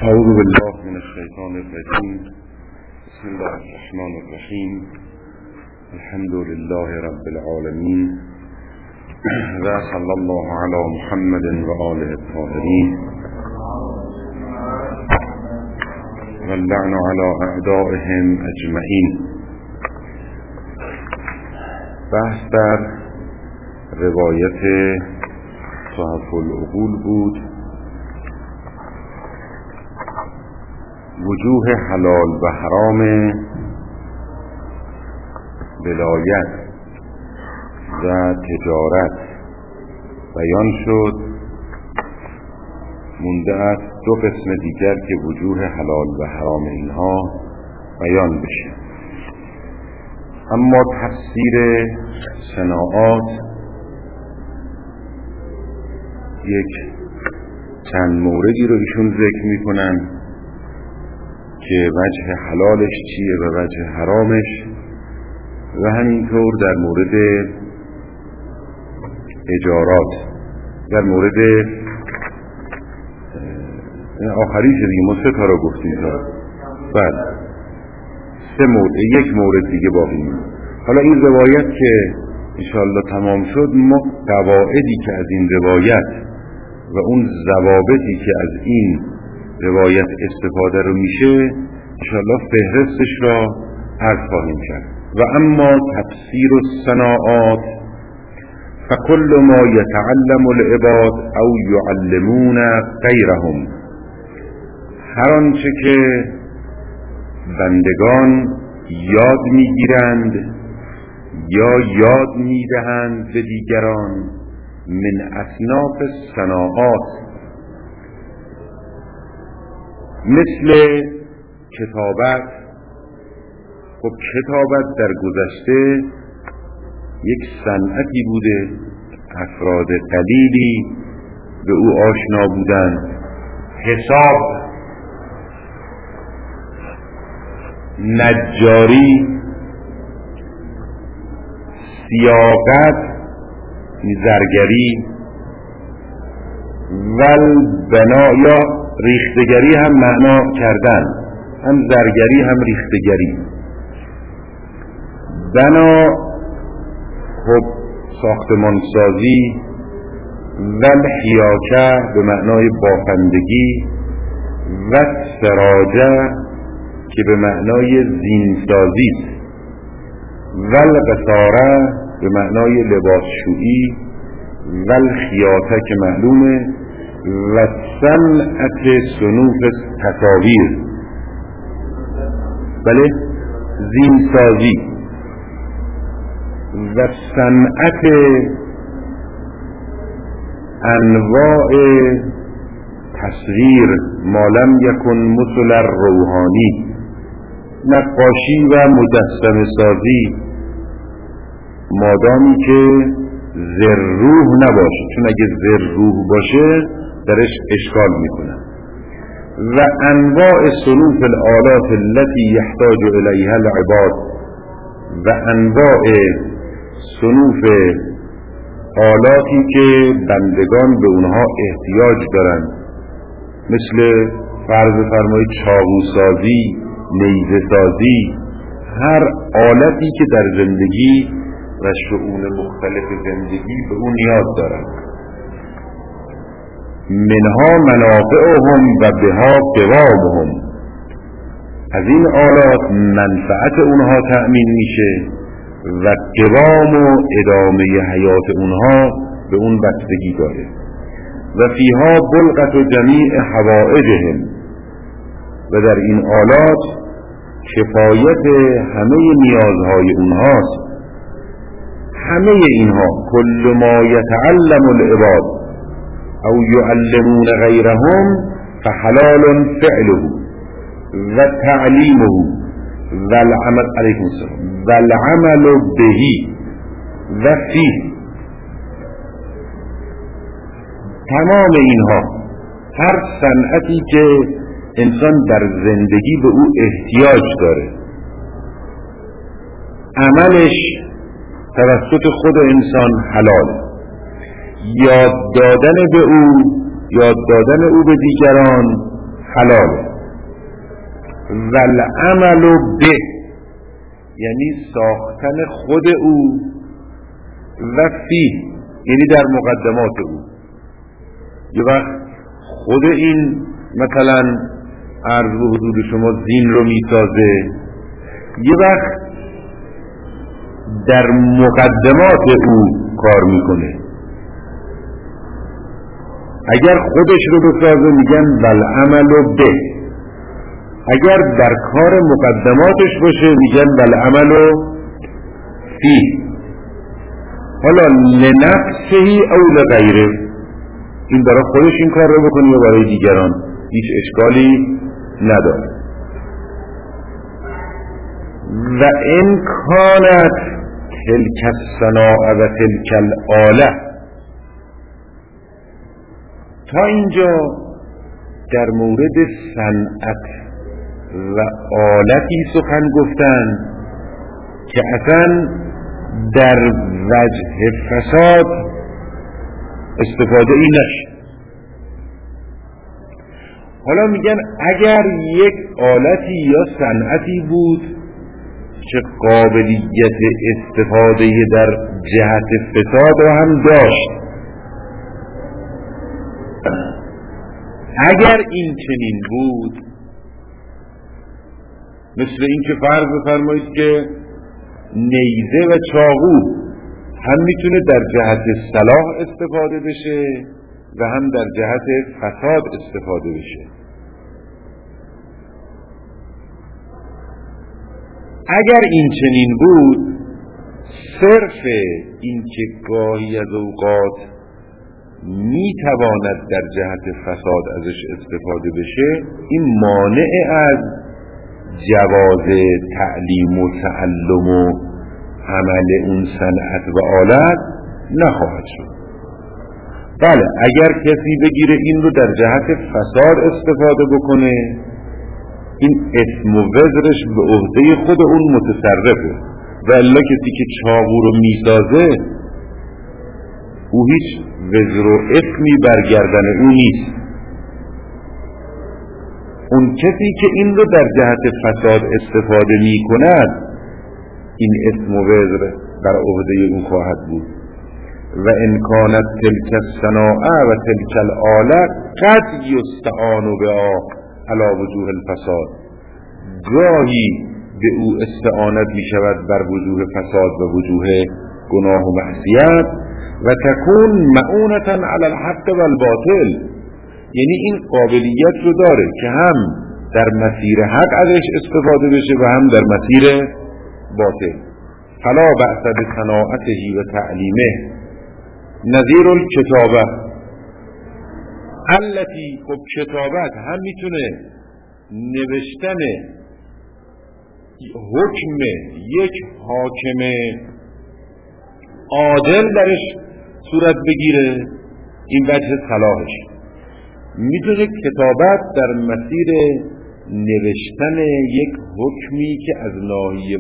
اعوذ بالله من الشیطان الرجیم. بسم الله الرحمن الرحیم. الحمد لله رب العالمین و صلی الله علی محمد و آله الطاهرین و اللعن علی اعدائهم اجمعین. بحث در روایت تحف العقول بود. وجوه حلال و حرام ولایت و تجارت بیان شد. مونده است دو قسم دیگر که وجوه حلال و حرام اینها بیان بشه. اما تفسیر صناعات یک چند موردی رو ایشون ذکر میکنن که وجه حلالش چیه و وجه حرامش، و همینطور در مورد اجارات، در مورد آخری شدیم ما 3 تا رو گفتیم تا بعد 3 مورد، یک مورد دیگه باقی مونده. حالا این روایت که انشاءالله تمام شد، ما قواعدی که از این روایت و اون ضوابطی که از این روایت استفاده رو میشه انشاءالله فهرستش را عرض خواهیم کرد. و اما تفسیر الصناعات فکل ما یتعلم العباد او یعلمون غیرهم، هر آنچه که بندگان یاد میگیرند یا یاد میدهند به دیگران من اصناف الصناعات، مثل کتابت. خب کتابت در گذشته یک صنعتی بوده، افراد قلیلی به او آشنا بودند. حساب، نجاری، سیاقت، زرگری و البنا یا ریختگری هم معنا کردن، هم زرگری هم ریختگری. بنا خب ساختمانسازی، و الحیاکه به معنای بافندگی، و سراجه که به معنای زینسازی است، و القصاره به معنای لباسشویی، و الخیاطه که معلومه، و صنعت صنوف تصاویر، بله زینسازی، و صنعت انواع تصویر ما لم یکن مثل الروحانی، نقاشی و مجسمه سازی مادامی که زرروح نباشه، چون اگه زرروح باشه درش اشکال میکنه. و انواع صنوف الآلات التي يحتاج الیها العباد، و انواع صنوف آلاتی که بندگان به اونها احتیاج دارن، مثل فرض فرمایید چاقو سازی، نیزه سازی، هر آلتی که در زندگی و شؤون مختلف زندگی به اون نیاز دارن. منها منافعهم و بها قوامهم، از این آلات منفعت اونها تأمین میشه و قوام و ادامه حیات اونها به اون بستگی داره. و فیها بلغت جمیع حوائجهم، و در این آلات کفایت همه نیازهای اونهاست. همه اینها کل ما یتعلم العباد او یعلمون غیرهم فحلال فعله و تعلیمه و العمل علیکم السلام و العمل بهی و فیه. تمام اینها، هر صنعتی که انسان در زندگی به او احتیاج داره، عملش توسط خود انسان حلاله. یاد دادن به او، یاد دادن او به دیگران حلاله. و العمل به یعنی ساختن خود او، و فی یعنی در مقدمات او. یه وقت خود این مثلا عرض و حدود شما زین رو میسازه، یه وقت در مقدمات او کار میکنه. اگر خودش رو بسازه میگن والعمل به، اگر در کار مقدماتش باشه میگن والعمل فی. حالا لنفسه او لغیره، این برای خودش این کار رو بکنه یا برای دیگران، هیچ اشکالی نداره. و ان کانت تلک الصناعه و تلک الاله. تا اینجا در مورد صنعت و آلتی سخن گفتن که اصلا در وجه فساد استفاده ای نشه. حالا میگن اگر یک آلتی یا صنعتی بود که قابلیت استفاده در جهت فساد را هم داشت، اگر این چنین بود، مثل این که فرض بفرمایید که نیزه و چاقو هم میتونه در جهت صلاح استفاده بشه و هم در جهت فساد استفاده بشه. اگر این چنین بود، صرف این که گاهی از اوقات میتواند در جهت فساد ازش استفاده بشه، این مانع از جواز تعلیم و تعلم و عمل اون صنعت و آلت نخواهد شد. بله، اگر کسی بگیره این رو در جهت فساد استفاده بکنه، این اسم و وزرش به عهده خود اون متصرفه. و الا کسی که چاقو رو میسازه، او هیچ وزر و اسمی برگردن او نیست. اون کسی که این رو در جهت فساد استفاده می کند، این اسم و وزر بر عهده او خواهد بود. و ان کانت تلک الصناعه و تلک الاله قد یستعان بها علی وجوه الفساد. گاهی به او استعانت می شود بر وجوه فساد و وجوه گناه و معصیت. و تکون معونتا علی الحق و الباطل، یعنی این قابلیت رو داره که هم در مسیر حق ازش استفاده بشه و هم در مسیر باطل. فلا بأس بصناعته و تعلیمه نظیر الکتابه التي. خب کتابت هم میتونه نوشتن حکم یک حاکم عادل درش صورت بگیره، این وجه صلاحش. میتونه کتابت در مسیر نوشتن یک حکمی که از ناحیه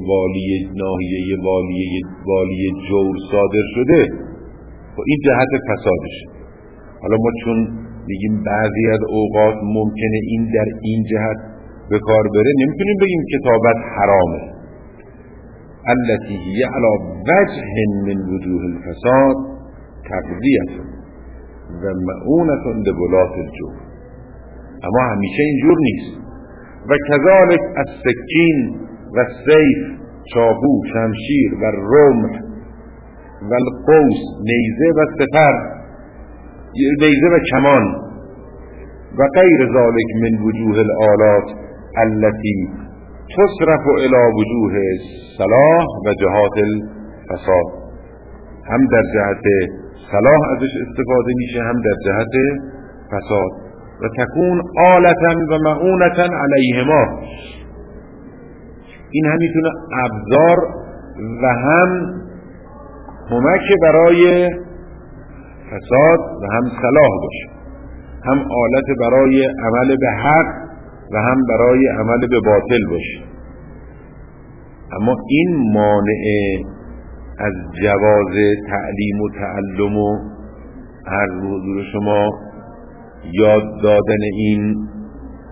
والی جور صادر شده، و این جهت فسادش. حالا ما چون میگیم بعضی از اوقات ممکنه این در این جهت به کار بره، نمیتونیم بگیم کتابت حرامه. التي هي على وجه من وجوه الفساد تقضیه و معونة لولاة الجور. اما همیشه اینجور نیست. و کذالک السکین و السیف، چاقو، شمشیر و رمح و القوس، نیزه و سپر، نیزه و کمان، و غیر ذالک من وجوه الآلات التي تصرف الى وجوه صلاح و جهات الفساد. هم در جهت صلاح ازش استفاده میشه، هم در جهت فساد. و تکون آلتا و معونتا علیهما، این هم میتونه ابزار و هم کمک برای فساد و هم صلاح باشه، هم آلت برای عمل به حق و هم برای عمل به باطل باشه. اما این مانع از جواز تعلیم و تعلم و عرض حضور شما یاد دادن این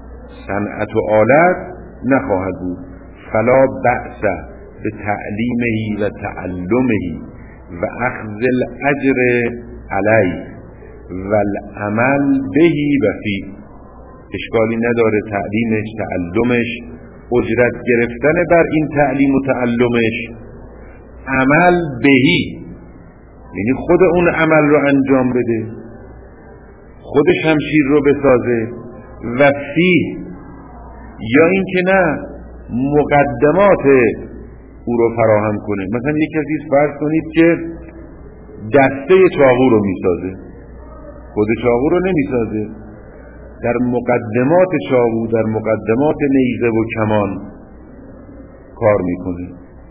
صنعت و آلت نخواهد بود. فلا بأس به تعلیمه و تعلمه و اخذ الاجر علیه و العمل بهی و فی. اشکالی نداره تعلیمش، تعلمش، اجرت گرفتن بر این تعلیم و تعلمش، عمل بهی یعنی خود اون عمل رو انجام بده، خود شمشیر رو بسازه، و فی یا این که نه مقدمات او رو فراهم کنه. مثلا یک کسی فرض کنید که دسته چاقو رو میسازه، خود چاقو رو نمیسازه، در مقدمات چاقو، در مقدمات نیزه و کمان کار میکنه.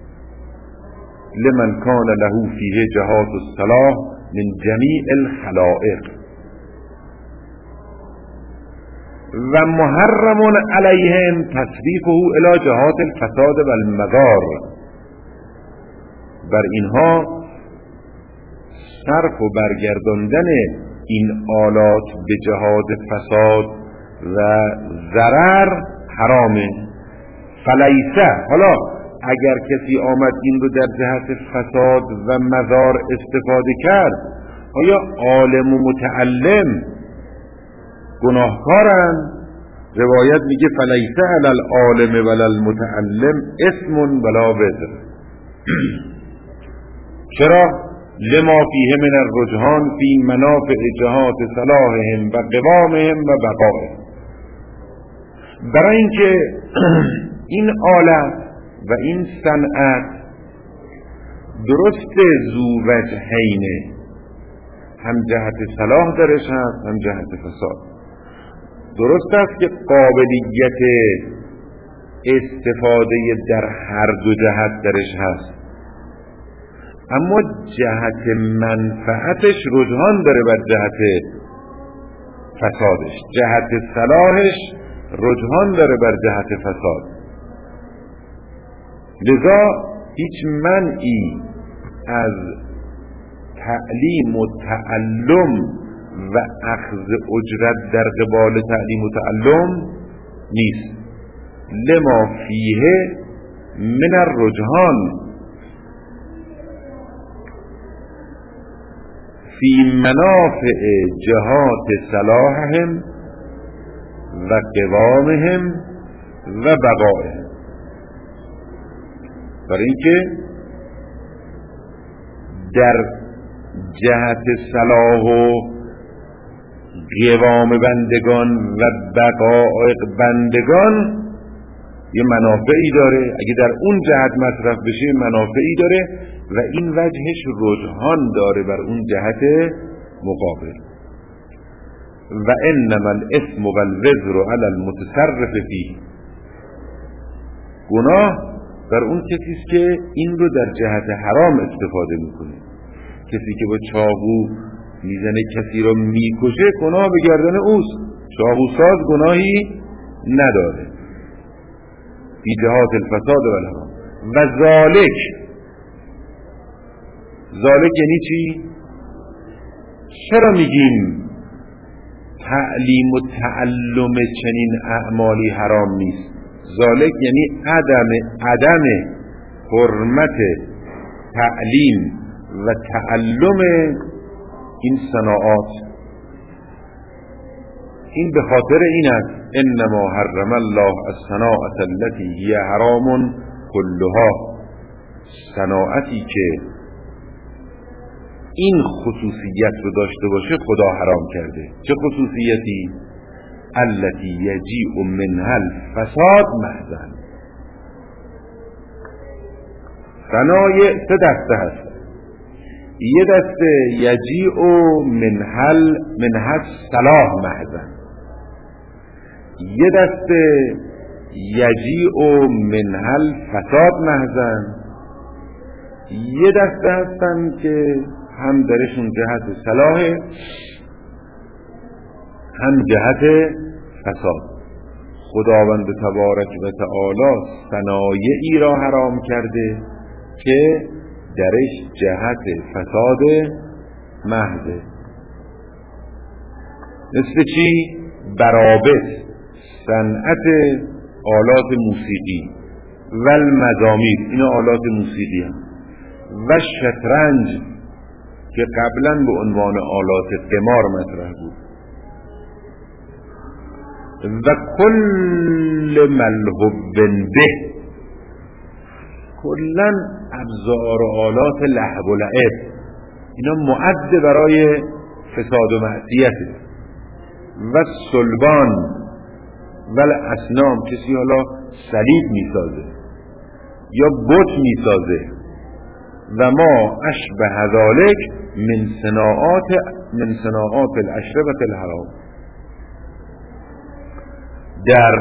لمن کان له فیه جهات الصلاح من جمیع الخلائق و محرم علیهم تصریفه الی جهات الفساد و المضار. بر اینها صرف و برگرداندن این آلات به جهات فساد و ضرر حرامه. فلیسه، حالا اگر کسی آمد این رو در جهت فساد و مضار استفاده کرد، آیا عالم و متعلم گناهکارن؟ روایت میگه فلیسه علی العالم ولا المتعلم اسم ولا وزر. چرا؟ لما فیه من الرجحان فی منافع جهات صلاحهم و قوامهم و بقائهم. برای اینکه این آلت و این صنعت درست ذو وجهینه، هم جهت صلاح درش هست هم جهت فساد. درست است که قابلیت استفاده در هر دو جهت درش هست، اما جهت منفعتش رجحان داره بر جهت فسادش، جهت صلاحش رجحان داره بر جهت فساد. لذا هیچ منعی از تعلیم و تعلم و اخذ اجرت در قبال تعلیم و تعلم نیست. لما فیه من الرجحان فی منافع جهات صلاحهم و قوامهم و بقائهم. برای اینکه در جهت صلاح و قوام بندگان و بقاء بندگان یه منافعی داره، اگه در اون جهت مصرف بشه منافعی داره و این وجهش رجحان داره بر اون جهت مقابل. و انما الاسم و الوزر علی المتصرف فیه. گناه بر اون کسی است که این رو در جهت حرام استفاده میکنه. کسی که با چاقو میزنه کسی رو میکشه، گناه به گردن اوست. چاقو ساز گناهی نداره. فی جهات الفساد و الحرام. و ذالک یعنی چی؟ چرا میگیم تعلیم و تعلم چنین اعمالی حرام نیست؟ ذالک یعنی عدم حرمت تعلیم و تعلم این صناعات. این به خاطر این است انما حرم الله الصناعة التي هي حرام كلها. صناعتی که این خصوصیت رو داشته باشه خدا حرام کرده. چه خصوصیتی؟ التي یجیء منها الفساد محضاً. صنایع سه دسته هست. یه دسته یجیء منها الصلاح محضاً، یه دسته یجیء منها الفساد محضاً، یه دسته هستن که هم درشون جهت صلاح هم جهت فساد. خداوند تبارک و تعالی صنایعی را حرام کرده که درش جهت فساد محضه. مثل چی؟ برابط، صنعت آلات موسیقی و المزامیر، این آلات موسیقی هم، و شطرنج که قبلا به عنوان آلات قمار مطرح بود، و کل ملهوب به، کلا ابزار و آلات لهو و لعب، اینا معد برای فساد و معصیت. و صلبان و الاسنام، کسی حالا صلیب میسازه یا بت میسازه، و ما اشبه ذلک من صناعات الاشربة الحرام. در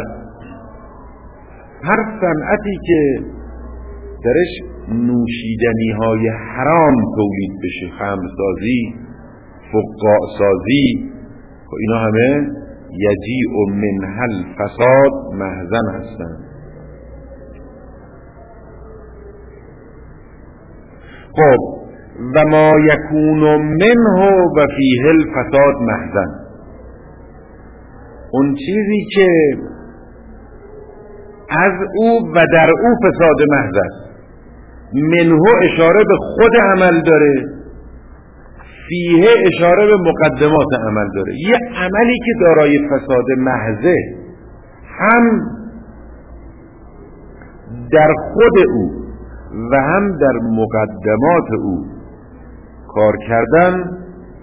هر صنعتی که درش نوشیدنی های حرام تولید بشه، خمرسازی، فقاع سازی، و اینا همه یجیء منها الفساد محضن هستند. خب و ما یکون منه و فیه الفساد محضن، اون چیزی که از او و در او فساد محض است. منه اشاره به خود عمل داره، فیه اشاره به مقدمات عمل داره. یه عملی که دارای فساد محضه، هم در خود او و هم در مقدمات او کار کردن،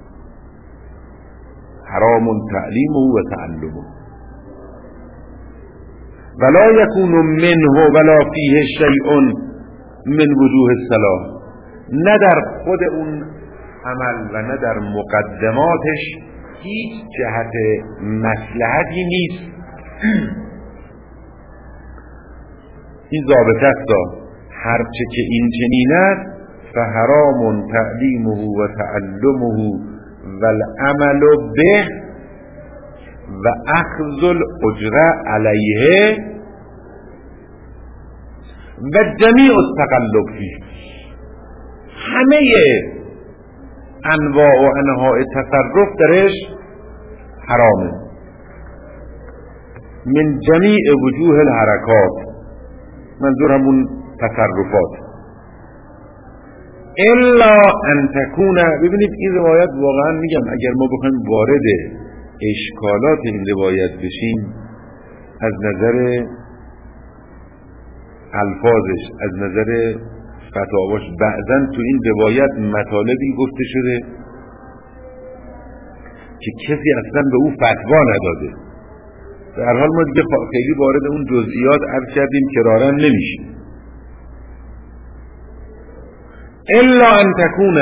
حرام تعلیمه و تعلمه. ولا یکون منه ولا فیه شیء من وجوه الصلاح، نه در خود اون عمل و نه در مقدماتش هیچ جهت مصلحتی نیست. این ضابطه است، هرچه که این چنین است فحرام تعلیمه و تعلمه و العمل به و اخذ الاجره علیه و جمیع التقلب فیه. همه انواع و انواع تصرف درش حرامه، من جمیع وجوه الحرکات، منظور همون تصرفات. الا ان تکون، ببینید این روایت واقعا میگم اگر ما بخوایم وارد اشکالات این روایت بشیم، از نظر الفاظش، از نظر فتاواش، بعضن تو این روایت مطالبی گفته شده که کسی اصلا به او فتوا نداده. در حال ما دیگه خیلی وارد اون جزئیات عرض کردیم کرارا نمیشیم. الا ان تکون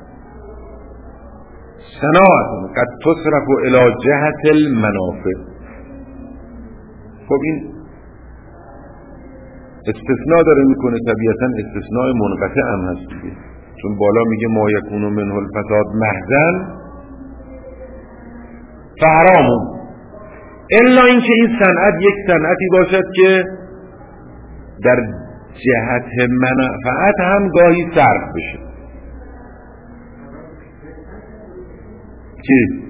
صناعت قد تصرف الى جهت المنافع. خب این استثناء داره میکنه، طبیعتا استثناء منقطع هم هست دیگه، چون بالا میگه ما یکون منه الفساد محضن فحرام، الا اینکه این صنعت یک صنعتی باشد که در جهت منفعت هم گاهی صرف بشه. چی؟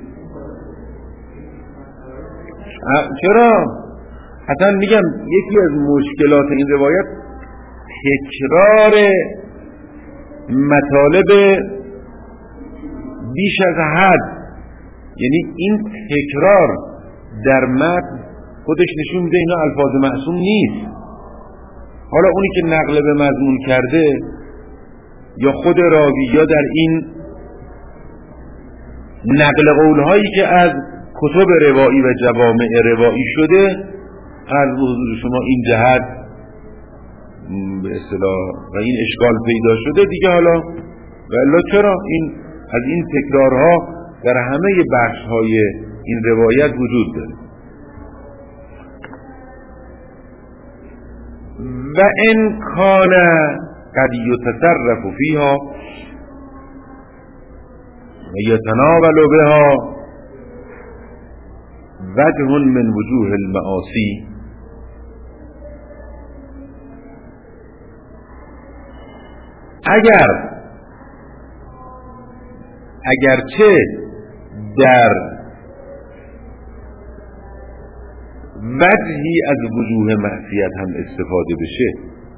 چرا؟ حتی میگم یکی از مشکلات این روایت تکرار مطالب بیش از حد، یعنی این تکرار در متن خودش نشون میده اینا الفاظ معصوم نیست. حالا اونی که نقل به مضمون کرده یا خود راوی یا در این نقل قولهایی که از کتب روایی و جوامع روایی شده، از حضور شما این جهت به اصطلاح و این اشکال پیدا شده دیگه. حالا والا چرا این از این تکرارها در همه بخش‌های این روایت وجود داره. و ان کان قد یتصرف فیها و یتناول بها وجه من وجوه المعاصی، اگرچه در وجهی از وجوه معصیت هم استفاده بشه.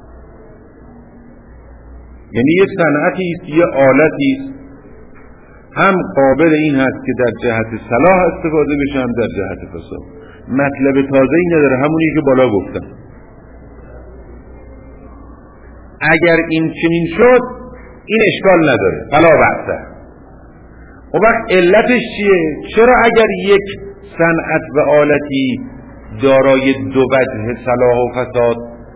یعنی یه صنعتی است، یه آلتی است، هم قابل این هست که در جهت صلاح استفاده بشه، هم در جهت فساد. مطلب تازه‌ای نداره، همونی که بالا گفتم. اگر این چنین شد این اشکال نداره، فلا بأس. و وقت علتش چیه؟ چرا اگر یک صنعت و آلتی دارای دو وجه صلاح و فساد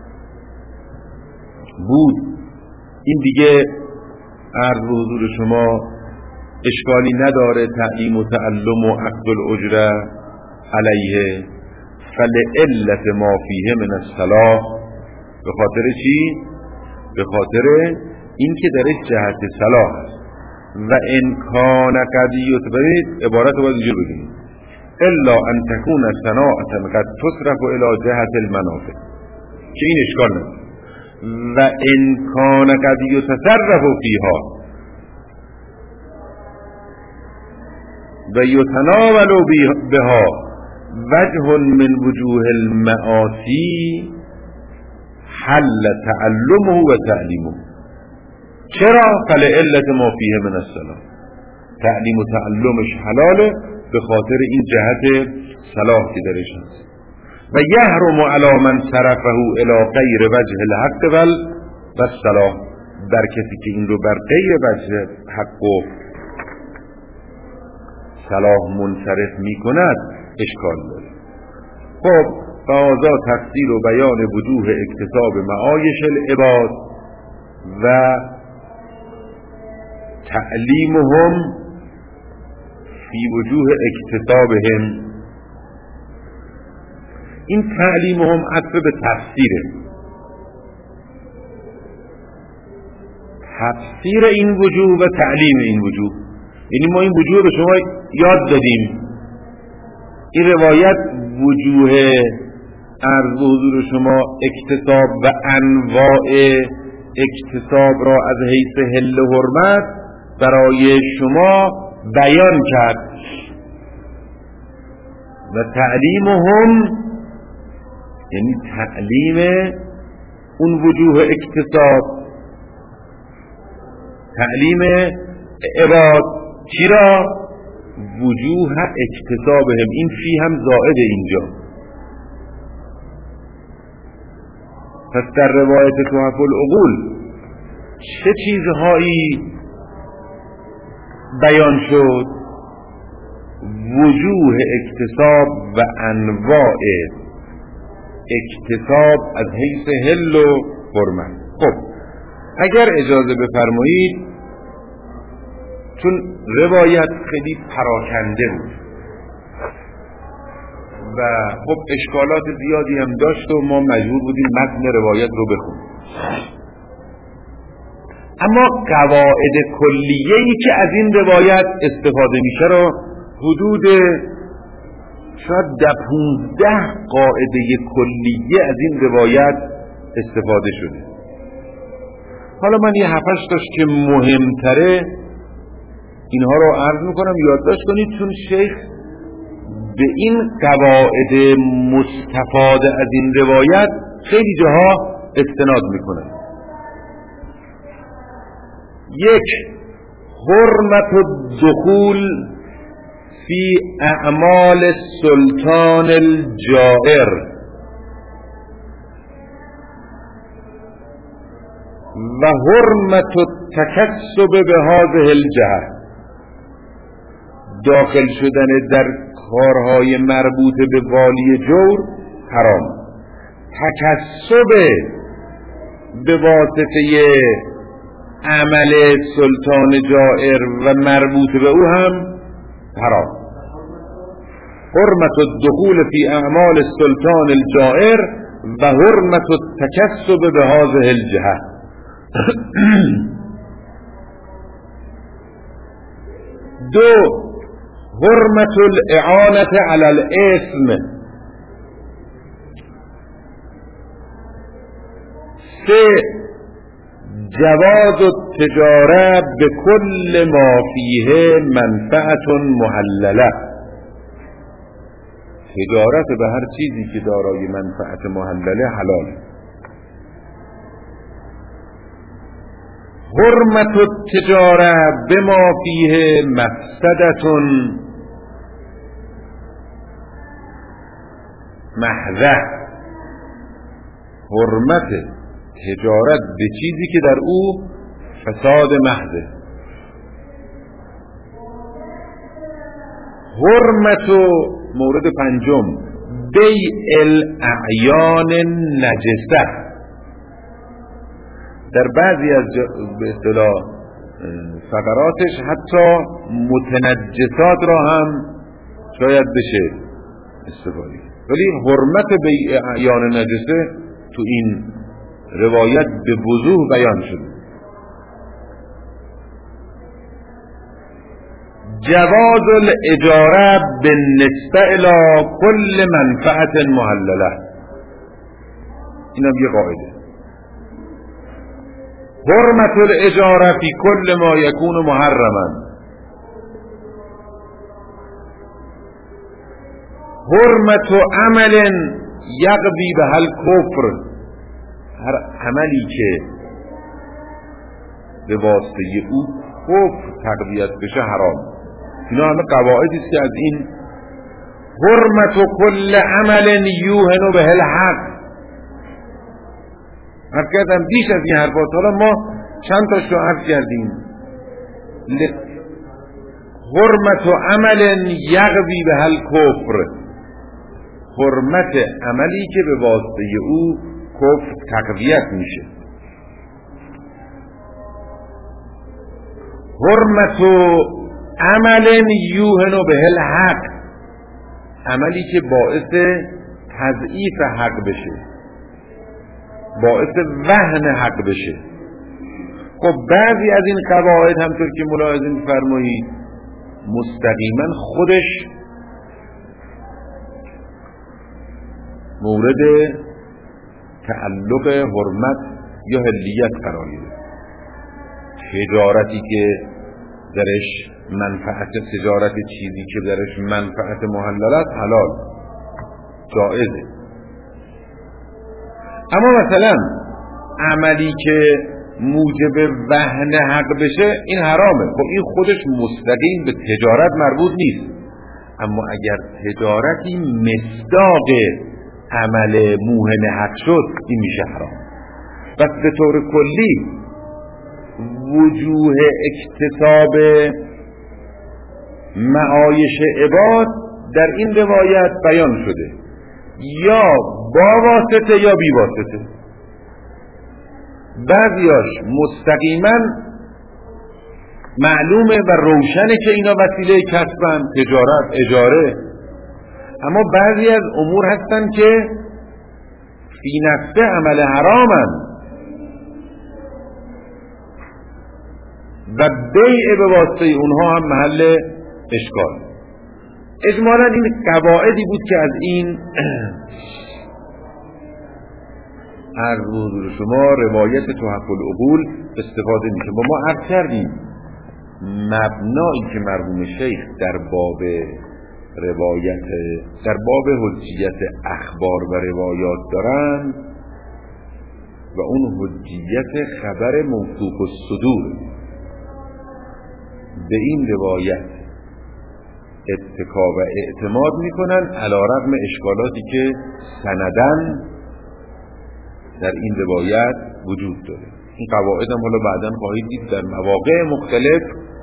بود، این دیگه عرض به حضور شما اشکالی نداره، تعلیم و تعلم و اخذ الاجره علیه، فلعلت ما فیه من الصلاح. به خاطر چی؟ به خاطر این که در جهت صلاح است. و ان کان قد یتبرید، عبارت رو باید اینجا بگیم، الا ان تكون صناعة قد تصرف الى جهت المنافع، که این اشکال نداره. و ان کان قد یتصرف فیها و یتناول بها وجه من وجوه المعاصی حل تعلمه و تعلیمه. چرا؟ فلعلت ما فیه من الصلاح. تعلیم و تعلمش حلاله به خاطر این جهت صلاح که درش هست. و یحرم علی من صرفه الی غیر وجه الحق و الصلاح، در کسی که این رو بر غیر وجه حق و صلاح منصرف می کند اشکال داره. خب فهذا تفسیر و بیان وجوه اکتساب معایش العباد و تعلیمهم فی وجوه اکتسابهم. این تعلیمهم عطف به تفسیره. تفسیر این وجوه و تعلیم این وجوه، یعنی ما این وجوه به شما یاد دادیم. این روایت وجوه عرض به حضور شما اکتساب و انواع اکتساب را از حیث حل و حرمت برای شما بیان کرد. و تعلیمهم یعنی تعلیم اون وجوه اکتساب، تعلیم عباد چی را؟ وجوه اکتسابهم. این فی هم زائد اینجا. پس در روایت تحف العقول چه چیزهایی بیان شد؟ وجوه اکتساب و انواع اکتساب از حیث حل و حرمت. خب اگر اجازه بفرمایید، چون روایت خیلی پراکنده بود و خب اشکالات زیادی هم داشت و ما مجبور بودیم متن روایت رو بخونیم، اما قواعد کلیه‌ای که از این روایت استفاده میشه رو حدود شاید 15 قاعده کلیه از این روایت استفاده شده. حالا من یه 7-8 تاش که مهمتره اینها رو عرض میکنم، یادداشت کنید، چون شیخ به این قواعد مستفاده از این روایت خیلی جاها استناد میکنه. 1. حرمت الدخول فی اعمال السلطان الجائر و حرمت التکسب به هذه الجهه. داخل شدن در کارهای مربوط به والی جور حرام، تکسب به واسطه عمل سلطان جائر و مربوط به او هم حرام. حرمت الدخول فی اعمال السلطان الجائر و حرمت التکسب به هذه الجهه. 2. حرمت الاعانة علی الاسم. 3. جواز التجاره بكل ما فیه منفعة محلله تجارت به هر چیزی که دارای منفعت محلله حلال. حرمت التجاره بما فیه مفسدة محضه. حرمت تجارت به چیزی که در او فساد محضه. حرمت مورد پنجم بیع الاعیان نجسه. در بعضی از به اصطلاح فقراتش حتی متنجسات را هم شاید بشه استفاده، ولی حرمت بیع اعیان نجسه تو این روایت به وضوح بیان شده. جواز الاجاره بالنسبه الى كل منفعت محلله. اینم یه قاعده. حرمت الاجاره فی کل ما یکون محرما. حرمت عمل یقضی به الکفر. هر عملی که به واسطه او کفر تقویت بشه حرام. اینا همه قواعدی است که از این. حرمت کل عمل یوهن به الحق. حرف کردم بیش از این حرفات، حالا ما چند تاش رو حرف کردیم. حرمت عمل یقضی به الکفر. حرمت عملی که به واسطه او کفر تقویت میشه. حرمت عمل یوهن به الحق. عملی که باعث تضعیف حق بشه، باعث وهن حق بشه. خب بعضی از این قواعد همطور که ملاحظه می‌فرمایید مستقیما خودش مورد تعلق حرمت یا حلیت قرار میده. تجارتی که درش منفعت، تجارت چیزی که درش منفعت محللت حلال جائزه. اما مثلا عملی که موجب وهن حق بشه این حرامه. خب این خودش مستقیم به تجارت مربوط نیست، اما اگر تجارتی مصداق عمل موهن حق شد این میشه حرام. پس به طور کلی وجوه اکتساب معایش عباد در این روایت بیان شده، یا با واسطه یا بی واسطه. بعضیاش مستقیما معلومه و روشنه که اینا وسیله کسبن، تجارت، اجاره. اما بعضی از امور هستن که فی نفسه عمل حرامن و بیع به واسطه اونها هم محل اشکال. اجمالا این قواعدی بود که از این عرض حضور شما روایت تحف العقول استفاده میشه. و ما عرض کردیم مبنایی که مرحوم شیخ در باب روایت، در باب حجیت اخبار و روایات دارن و اون حجیت خبر موثوق الصدور. به این روایت اتکا و اعتماد میکنن علی رغم اشکالاتی که سندن در این روایت وجود داره. این قواعد هم حالا بعداً خواهید دید در مواقع مختلف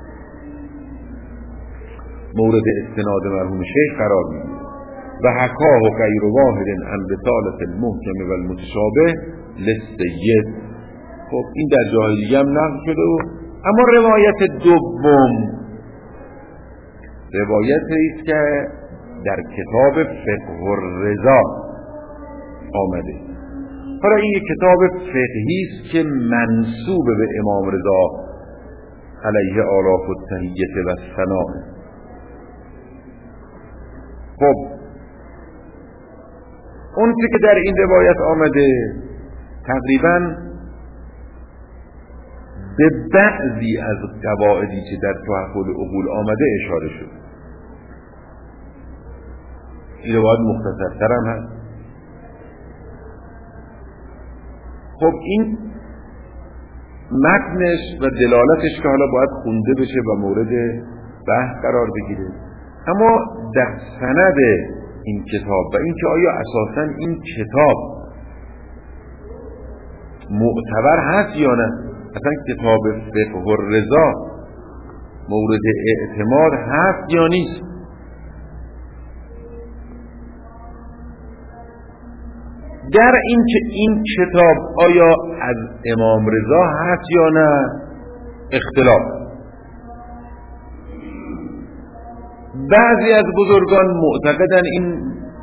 مورد استناد مرحوم شیخ قرار میگیره. و حکاه غیر واحد عن رسالة المحکم و المتشابه للسید. خب این در جای دیگه هم نقل شده. اما روایت دوم روایتی است که در کتاب فقه الرضا آمده. حالا این یک کتاب فقهی است که منسوب به امام رضا علیه آلاف التحیه و ثنا. خب اون چی که در این روایت آمده تقریباً به بعضی از قواعدی که در تحف العقول آمده اشاره شد. این روایت مختصرتر هم هست. خب این متنش و دلالتش که حالا باید خونده بشه و مورد بحث قرار بگیره، اما در سند این کتاب و اینکه آیا اساساً این کتاب معتبر هست یا نه، اصلا کتاب فقه الرضا مورد اعتماد هست یا نیست، در این که این کتاب آیا از امام رضا هست یا نه اختلاف. بعضی از بزرگان معتقدن این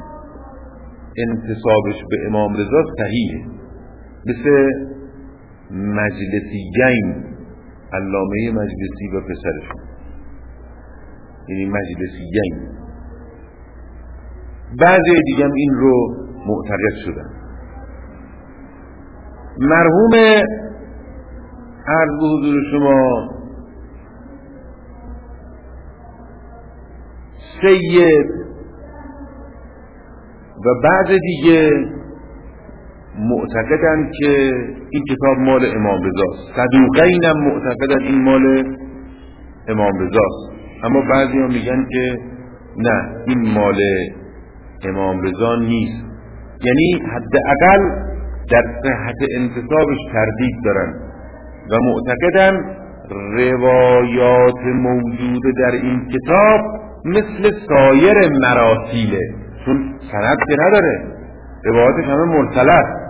انتسابش به امام رضا صحیحه، مثل مجلسیین، علامه مجلسی و پسرشون، یعنی مجلسیین. بعضی دیگه هم این رو معتقد شدن. مرحوم عرض به حضور شما سید و بعض دیگه معتقدن که این کتاب مال امام رضاست. صدوقین هم معتقدن این مال امام رضاست، اما بعضی هم میگن که نه، این مال امام رضا نیست. یعنی حداقل در صحت انتسابش تردید دارن و معتقدن روایات موجود در این کتاب مثل سایر مراسیله، چون سند که نداره، روایاتش همه مرسل است.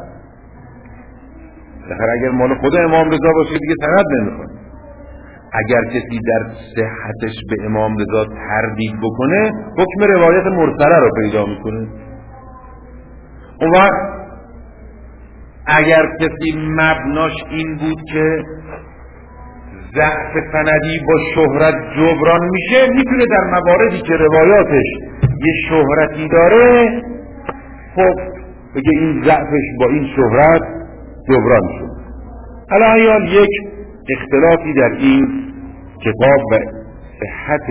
اگر مال خود امام رضا باشه دیگه سند نمیخواد. اگر کسی در صحتش به امام رضا تردید بکنه حکم روایت مرسله رو پیدا میکنه. اون وقت اگر کسی مبناش این بود که ضعف سندی با شهرت جبران میشه، میتونه در مواردی که روایاتش یه شهرتی داره خب بگه این ضعفش با این شهرت جبران شد. الان یک اختلافی در این کتاب و صحت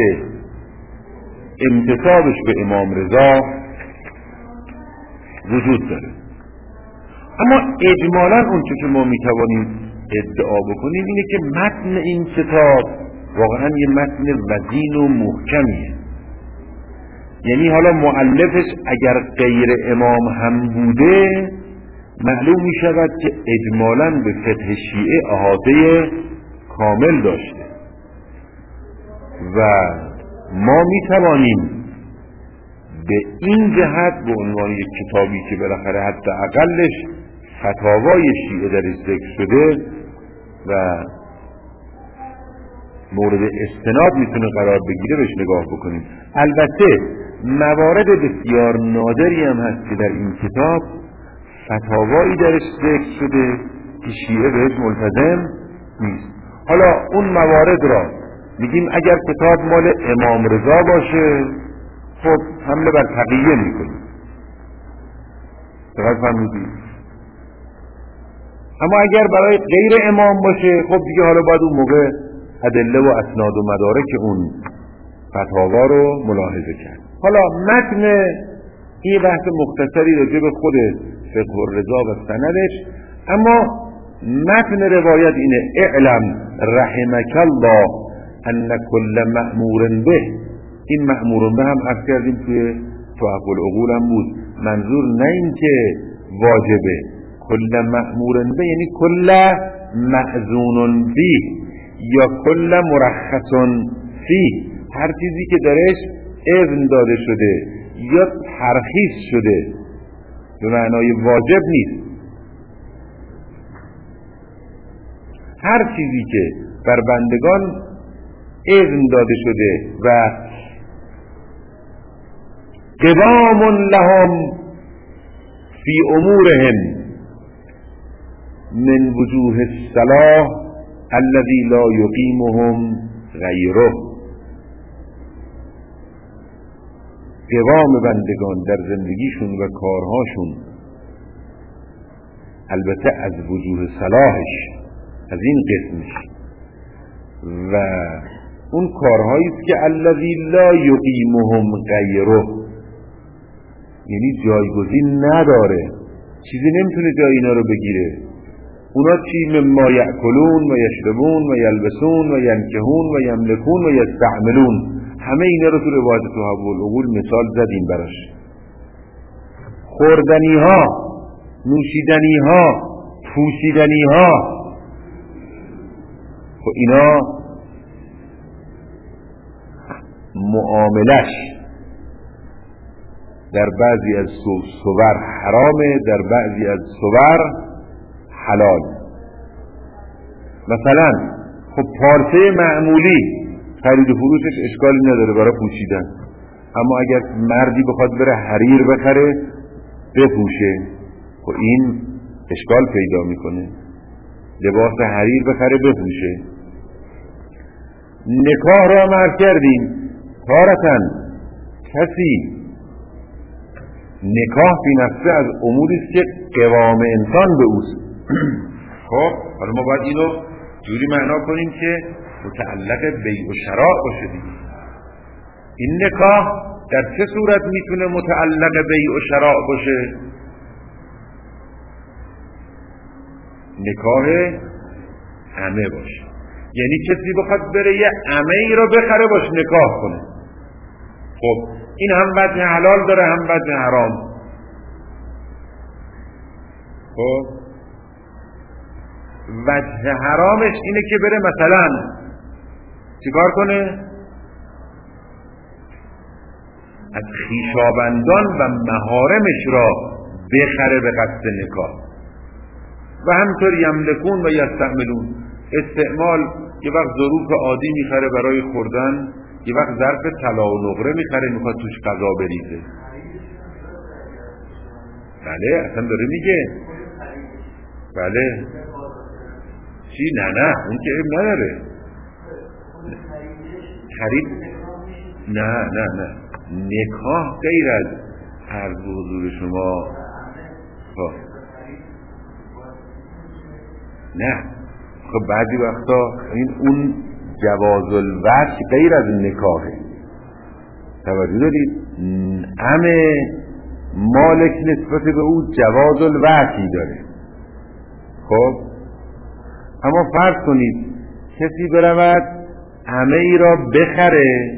انتسابش به امام رضا وجود داره، اما اجمالاً اون که ما میتوانیم ادعا بکنیم اینه که متن این کتاب واقعاً یه متن وزین و محکمیه. یعنی حالا مؤلفش اگر غیر امام هم بوده معلوم می شود که اجمالاً به فقه شیعه احاطه کامل داشته و ما می توانیم به این جهت به عنوان یک کتابی که بالاخره حتی اقلش فتاوای شیعه درش ذکر شده و مورد استناد میتونه قرار بگیره بهش نگاه بکنیم. البته موارد بسیار نادری هم هست که در این کتاب فتاوایی درش ذکر شده که شیعه بهش ملتزم نیست. حالا اون موارد را میگیم اگر کتاب مال امام رضا باشه خب حمله بر تقیه میکنیم، دقیق فهمیدید؟ اما اگر برای غیر امام باشه خب دیگه حالا باید اون موقع ادله و اسناد و مدارک اون فتاوا رو ملاحظه کرد. حالا متن این بحث مختصری راجع به خود فقه الرضا و سندش، اما متن روایت اینه: اعلم رحمک الله ان کل مأمور به. این مأمور به هم عرض کردیم توی تحف العقول هم بود، منظور نه این که واجبه، کل مأمور به یعنی کل مأذون به یا کل مرخص فی، هر چیزی که درش اذن داده شده یا ترخیص شده، به معنای واجب نیست. هر چیزی که بر بندگان اذن داده شده و قوام لهم فی امورهم من وجوه الصلاح الذي لا یقیمهم غیره. قوام بندگان در زندگیشون و کارهاشون البته از وجوه صلاحش، از این قسمش، و اون کارهایی است که الذی لا یقیمهم غیره، یعنی جایگزین نداره، چیزی نمیتونه جای اینا رو بگیره. اونا چی؟ مما یأکلون و یشربون و یلبسون و ینکحون و یملکون و یستعملون، همه اینا رو تو روایت تحف العقول مثال زدیم براش. خوردنی ها، نوشیدنی ها، پوشیدنی ها، خب اینا معاملش در بعضی از صور حرامه، در بعضی از صور حلال. مثلا خب پارچه معمولی خرید و فروشش اشکالی نداره برای پوشیدن، اما اگر مردی بخواد بره حریر بخره بپوشه، خب این اشکال پیدا میکنه. لباس حریر بخره بپوشه. نکاح را عرض کردیم تارتاً کسی نکاح فی نفسه از اموری است که قوام انسان به اوست. خب حالا ما باید اینو جوری معنا کنیم که متعلق بیع و شراء باشه دیگه. این نکاح در چه صورت میتونه متعلق بیع و شراء باشه؟ نکاح عمه باشه، یعنی کسی بخواد بره یه عمه ای رو بخره باش نکاح کنه. خب این هم وجه حلال داره هم وجه حرام. خب وجه حرامش اینه که بره مثلا چیکار کنه؟ از خویشاوندان و محارمش را بخره به قصد نکاح. و همطور یملکون و یستعملون، استعمال یه وقت ظروف عادی میخره برای خوردن، یه وقت ظرف طلا و نقره میخره میخواد توش غذا بریزه. بله اصلا داره میگه بله چی؟ نه اون که عیب نداره. خرید نه نکاح غیر از عرض حضور شما. نه خب بعضی وقتا اون جواز الوجه غیر از نکاحه. توجه دارید؟ همه مالک نسبت به او جواز الوجهی داره. خب اما فرض کنید کسی برود همه ای را بخره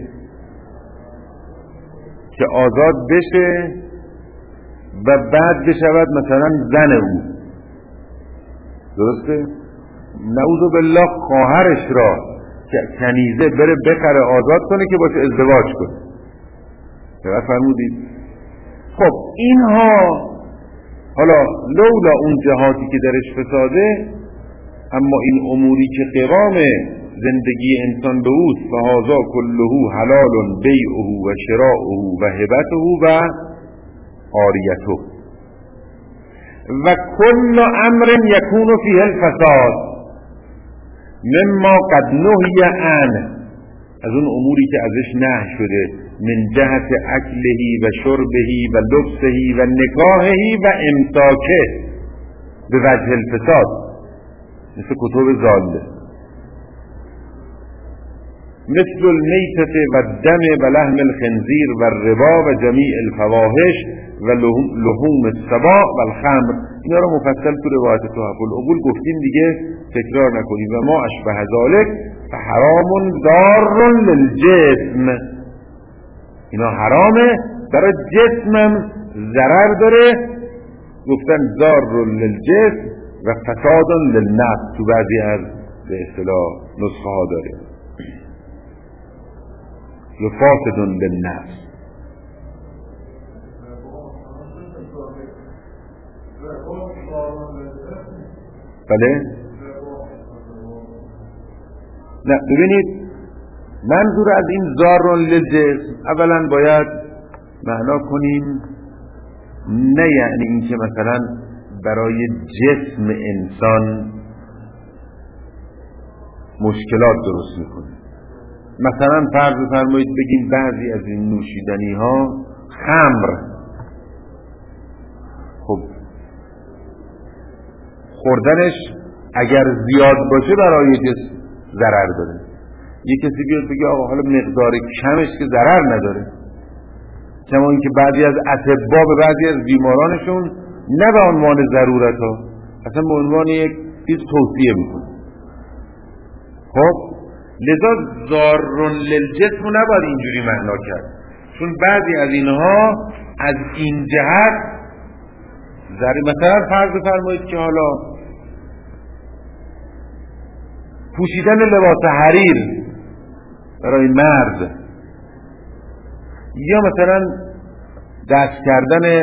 که آزاد بشه و بعد بشود مثلا زن او، درسته؟ نعوذ بالله خواهرش را که کنیزه بره بخره آزاد کنه که باشه ازدواج کنه. درست فرمودید؟ خب اینها حالا لولا اون جهاتی که درش فساده، اما این اموری که قوام زندگی انسان به اوست، فهذا کله حلال بیعه و شراؤه و هبته و عاریته و کل امر یکون فیه الفساد مما قد نهی عنه، از اون اموری که ازش نهی شده، من جهت اکلهی و شربهی و لبسهی و نکاحهی و امساکه به وجه الفساد، مثل کتب ضاله، مثل المیتة و الدم و لحم الخنزیر و الربا و جمیع الفواحش و لحوم السباع و الخمر. اینا رو مفصل تو روایت تحف العقول گفتیم دیگه، تکرار نکنیم. و ما اشبه ذالک فحرام ضار للجسم، اینا حرامه برای جسمم ضرر داره، گفتن ضار للجسم و فساد للنفس، تو بعضی از به اصطلاح نسخه ها داره فاسد للنفس. بله؟ نه ببینید منظور از این ضار للجسم اولا باید معنا کنیم نه یعنی این که مثلا برای جسم انسان مشکلات درست میکنه. مثلا فرض فرمایید بگیم بعضی از این نوشیدنی ها خمر، خب خوردنش اگر زیاد باشه برای جسم ضرر داره. یه کسی بیاد بگه آقا حالا مقدار کمش که ضرر نداره، کما اینکه بعضی از اطباء به بعضی از بیمارانشون نه به عنوان ضرورت ها، اصلا به عنوان یک چیز توصیه میکنه. خب لذا ضارٌ للجسم نباید اینجوری معنا کرد، چون بعضی از اینها از این جهت مثلا فرض فرمایید که حالا پوشیدن لباس حریر برای مرد یا مثلا دست کردن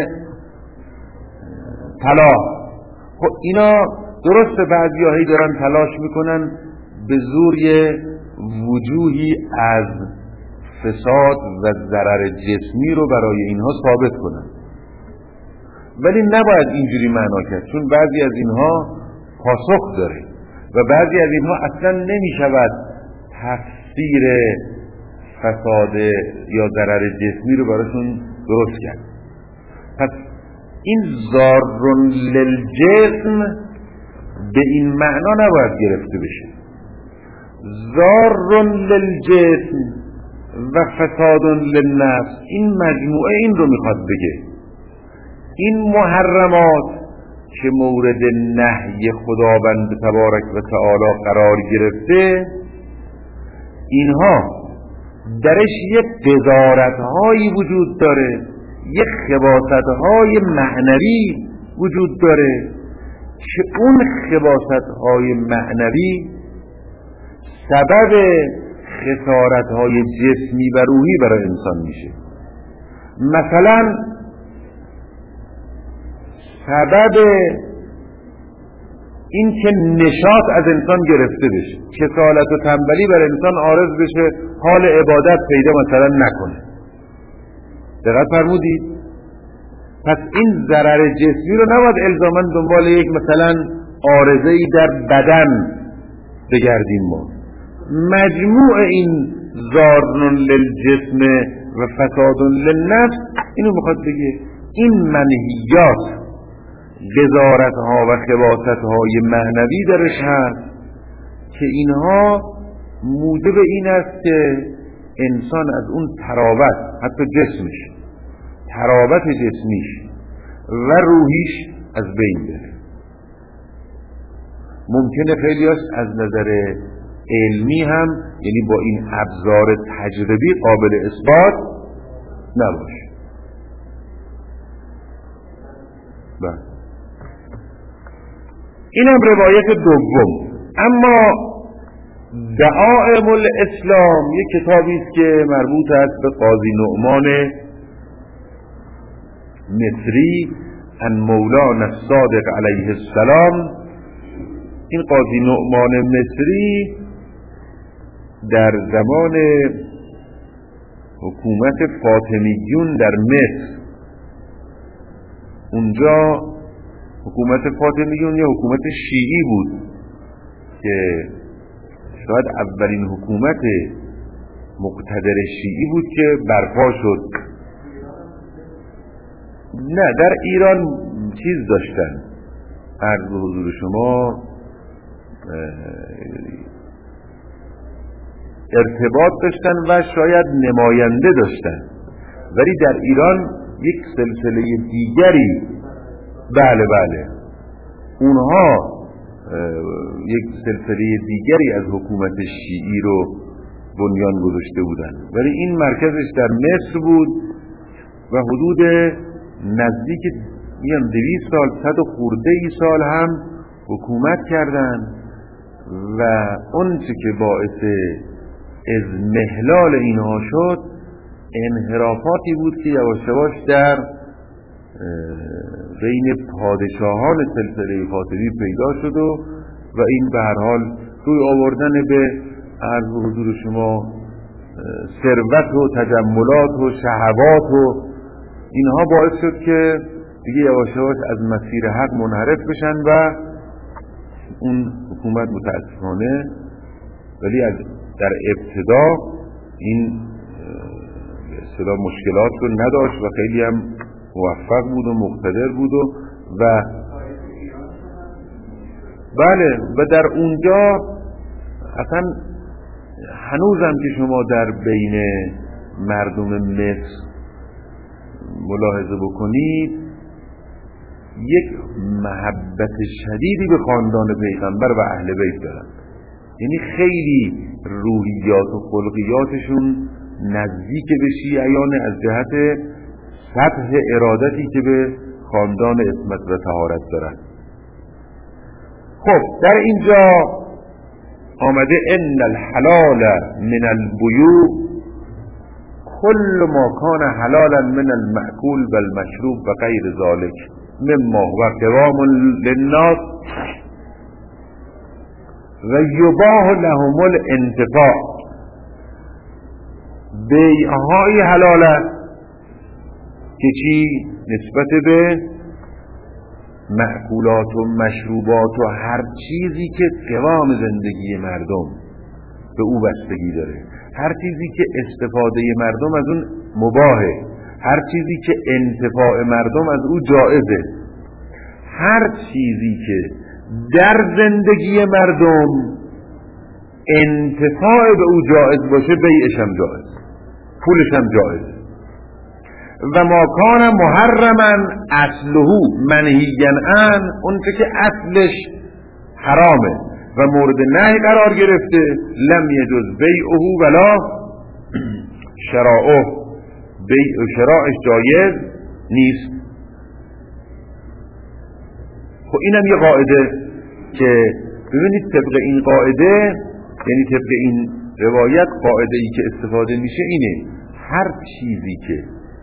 طلا، خب اینا درسته بعضی هایی دارن تلاش میکنن به زور وجوهی از فساد و ضرر جسمی رو برای اینها ثابت کنن، ولی نباید اینجوری معنا کرد، چون بعضی از اینها پاسخ داره و بعضی از اینها اصلا نمیشود تفسیر فساد یا ضرر جسمی رو براشون درست کرد. پس این ضار للجسم به این معنا نباید گرفته بشه. ضار للجسم و فساد للنفس، این مجموعه این رو میخواد بگه. این محرمات که مورد نهی خداوند تبارک و تعالی قرار گرفته، اینها درش یک قضاوت‌هایی وجود داره، یک خباثت‌های معنوی وجود داره که اون خباثت‌های معنوی سبب خسارت‌های جسمی و روحی برای انسان میشه. مثلا سبب این که نشاط از انسان گرفته بشه، کسالت و تنبلی بر انسان عارض بشه، حال عبادت پیدا مثلا نکنه. دقت فرمودید؟ پس این ضرر جسمی رو نباید الزاماً دنبال یک مثلا عارضه‌ای در بدن بگردیم. ما مجموع این ضار للجسم و فساد للنفس اینو میخواد بگه. این منهیات، قضاوت‌ها و خباثت‌های معنوی درش هست که اینها موجب این است که انسان از اون تراوت، حتی جسمش، تراوت جسمیش و روحیش از بین بره. ممکنه خیلیاش از نظر علمی هم، یعنی با این ابزار تجربی، قابل اثبات نباشه. بله، اینم روایت دوم. اما دعائم الاسلام یک کتابی است که مربوط است به قاضی نعمان مصری عن مولانا الصادق علیه السلام. این قاضی نعمان مصری در زمان حکومت فاطمیون در مصر، اونجا حکومت فاطمیون یا حکومت شیعی بود که شاید اولین حکومت مقتدر شیعی بود که برپا شد. نه، در ایران چیز داشتن، عرض به حضور شما ارتباط داشتن و شاید نماینده داشتن، ولی در ایران یک سلسله دیگری، بله اونها یک سلسله دیگری از حکومت شیعی رو بنیان گذاشته بودن، ولی این مرکزش در مصر بود و حدود نزدیک 200 سال، 100 خورده ای سال هم حکومت کردن و اون چه که باعث اضمحلال اینها شد انحرافاتی بود که یواش یواش در بین پادشاهان سلسله فاطمی پیدا شد و این به هر حال روی آوردن به عرض حضور شما ثروت و تجملات و شهوات و اینها باعث شد که دیگه یواش یواش از مسیر حق منحرف بشن و اون حکومت متاسفانه، ولی در ابتدا این به اصطلاح مشکلات رو نداشت و خیلی هم موفق بود و مقتدر بود و بله، و در اونجا اصلا هنوزم که شما در بین مردم مصر ملاحظه بکنید یک محبت شدیدی به خاندان پیغمبر و اهل بیت دارن، یعنی خیلی روحیات و خلقیاتشون نزدیک به شیعیان از جهت سطح ارادتی که به خاندان عصمت و طهارت دارن. خب در اینجا آمده ان الحلال من البیوع كل ما كان حلالا من المأكول والمشروب و غیر ذلك مما هو قوام للناس و یباح لهم الانتفاع. بیعهای حلال است که چی؟ نسبت به مأکولات و مشروبات و هر چیزی که قوام زندگی مردم به او بستگی داره، هر چیزی که استفاده مردم از اون مباحه، هر چیزی که انتفاع مردم از او جائزه، هر چیزی که در زندگی مردم انتفاع به او جائز باشه بیعش هم جائز، پولش هم جائز. و ما کان محرما اصله منهیا عنه، اون که اصلش حرامه و مورد نهی قرار گرفته، لم یجوز بیعه ولا شراؤه، بیع و شراعش جایز نیست. خب اینم یه قاعده که ببینید طبق این قاعده، یعنی طبق این روایت، قاعده ای که استفاده میشه اینه: هر چیزی که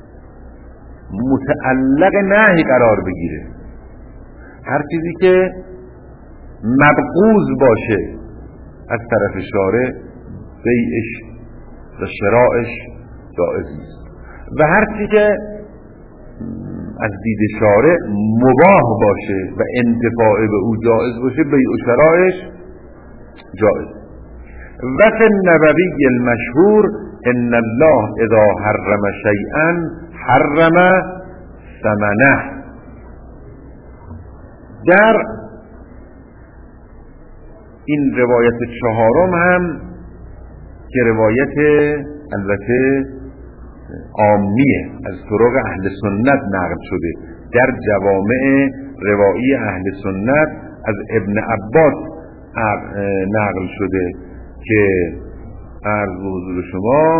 متعلق نهی قرار بگیره، هر چیزی که مبغوض باشه از طرف شارع، بیعش و شراعش جائز نیست، و هر چیزی که از دید شارع مباح باشه و انتفاع به او جائز باشه، بیع و شراعش جائز. و فی النبوی المشهور ان الله اذا حرم شیئا حرم ثمنه. در این روایت چهارم هم که روایت البته عامیه از طرق اهل سنت نقل شده، در جوامع روایی اهل سنت از ابن عباس نقل شده که عرض به حضور شما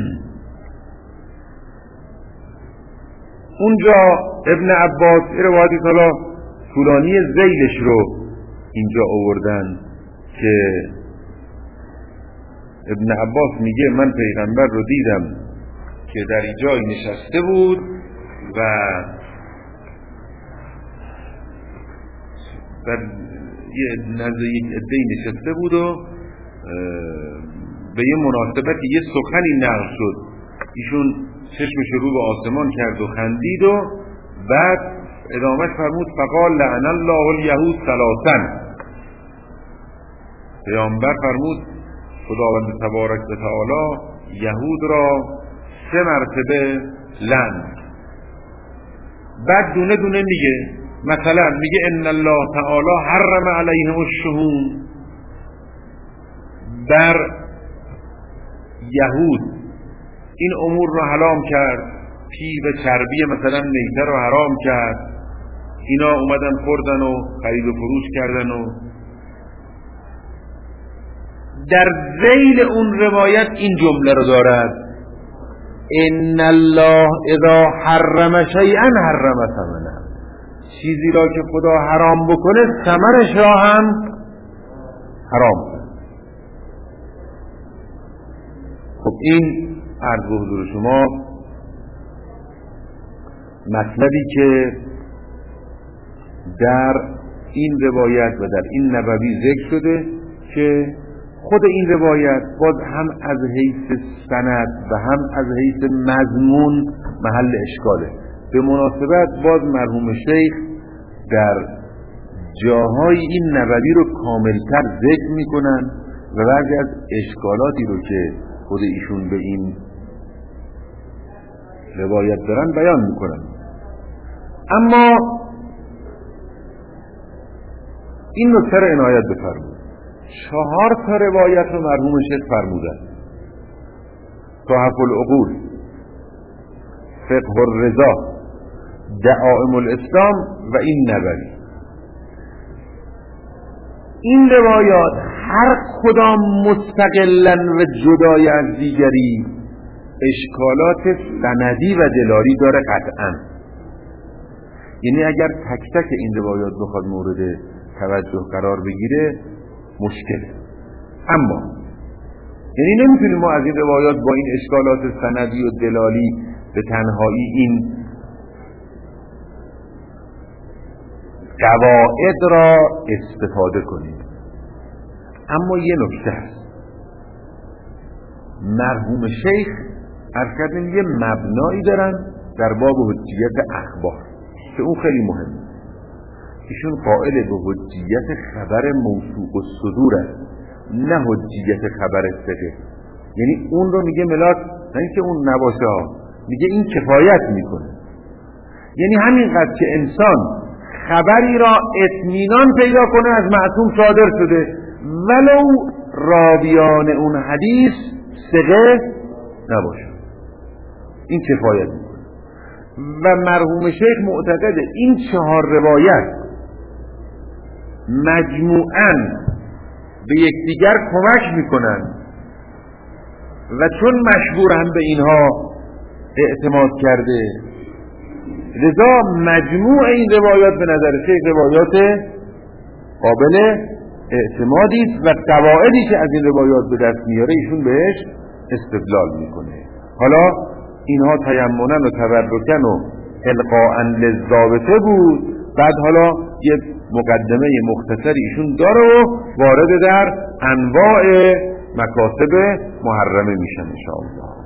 اونجا ابن عباس روایتی حالا طولانی ذیلش رو اینجا آوردن که ابن عباس میگه من پیغمبر رو دیدم که در این جای نشسته بود و در نزد یک عده‌ای نشسته بود و به یه مناسبتی یه سخنی نقل شد، ایشون چشمش رو به آسمان کرد و خندید و بعد ادامهش فرمود فقال لعن الله الیهود ثلاثا. پیامبر فرمود خداوند تبارک و تعالی یهود را 3 مرتبه لعن. بعد دونه دونه میگه، مثلا میگه ان الله تعالی حرم علیهم الشحوم، بر یهود این امور رو حرام کرد، پی و چربی مثلا میته رو حرام کرد، اینا اومدن خوردن و خرید و فروش کردن. و در ذیل اون روایت این جمله رو دارد ان الله اذا حرم شیئا حرم ثمنه، چیزی را که خدا حرام بکنه ثمرش را هم حرام کنه. خب این عرض به حضور شما مطلبی که در این روایت و در این نبوی ذکر شده که خود این روایت باز هم از حیث سند و هم از حیث مضمون محل اشکاله. به مناسبت باز مرحوم شیخ در جاهای این نبوی رو کاملتر ذکر میکنن و بعضی از اشکالاتی رو که خود ایشون به این روایت دارن بیان میکنن. اما این نکته رو عنایت بفرمایید، 4 تا روایت رو مرحوم شیخ فرمودن: تحف العقول، فقه الرضا، دعائم الاسلام و این نبری. این روایات هر کدام مستقلاً و جدای از دیگری اشکالات سندی و دلالی داره قطعاً. یعنی اگر تک تک این روایات بخواد مورد توجه قرار بگیره مشکله. اما یعنی نمیتونیم ما از این روایات با این اشکالات سندی و دلالی به تنهایی این قواعد را استفاده کنیم. اما یه نکته هست، مرحوم شیخ عرض کردیم یه مبنایی دارن در باب حجیت اخبار که اون خیلی مهمه. ایشون قائل به حجیت خبر موثوق الصدور است، نه حجیت خبر ثقه. یعنی اون رو میگه ملاک، نه اینکه اون نباشه ها، میگه این کفایت میکنه. یعنی همینقدر که انسان خبری را اطمینان پیدا کنه از معصوم صادر شده ولو راویان اون حدیث ثقه نباشه، این کفایت میکنه. و مرحوم شیخ معتقده این 4 روایت مجموعاً به یکدیگر کمک میکنن و چون مشهور هم به اینها اعتماد کرده، لذا مجموع این روایات به نظر شیخ روایات قابل اعتمادی است و قواعدی که از این روایات به دست میاره ایشون بهش استدلال میکنه. حالا اینها تیمنا و تبرکن و القاء للضابطه بود، بعد حالا یه مقدمه مختصری ایشون داره و وارد در انواع مکاسب محرمه میشن ان شاء الله.